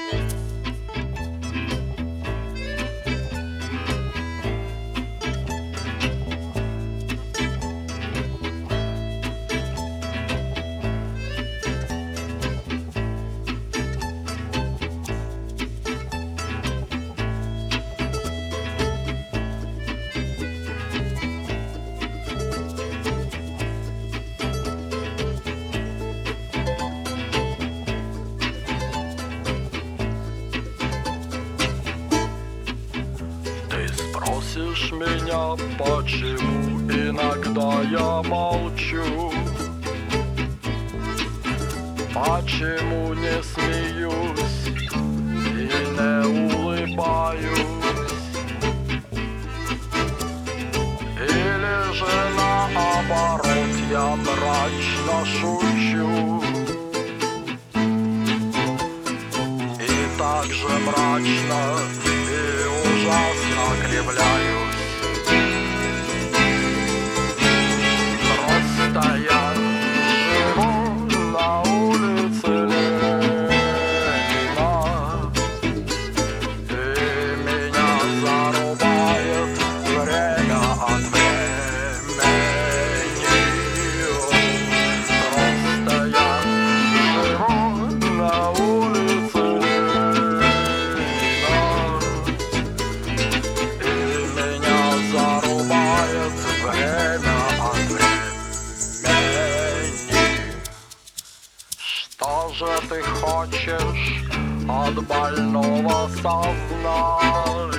Спросишь меня, почему иногда я молчу, почему не смеюсь и не улыбаюсь, или же наоборот я мрачно шучу и также мрачно ужасно кривляюсь. Просто я живу на улице Ленина, и меня зарубает время от времени. Просто я живу на улице Ленина, зарубает время от времени. Что же ты хочешь от больного сознания?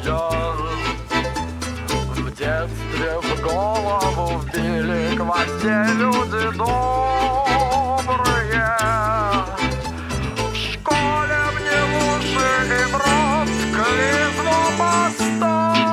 В детстве в голову вбили гвозди люди добрые. В школе мне лучше и в рот клизму поставили.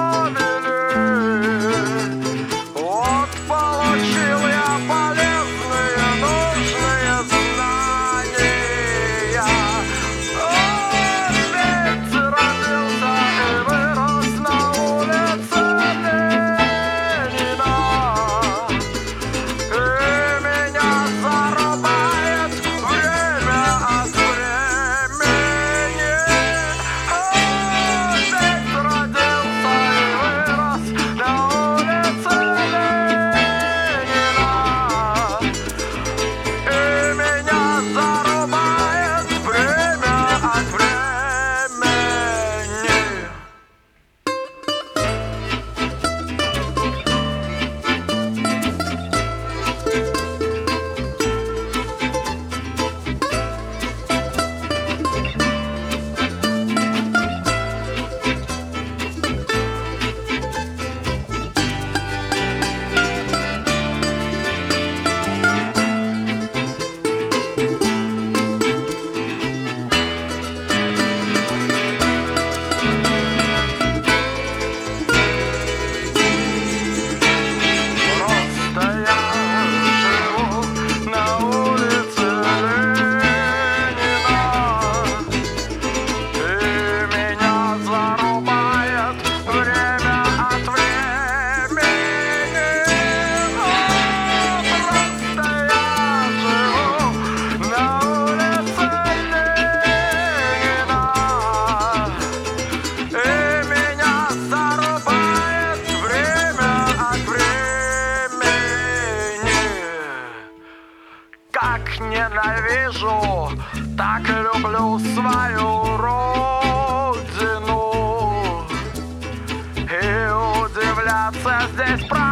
Как ненавижу, так и люблю свою родину. И удивляться здесь правда.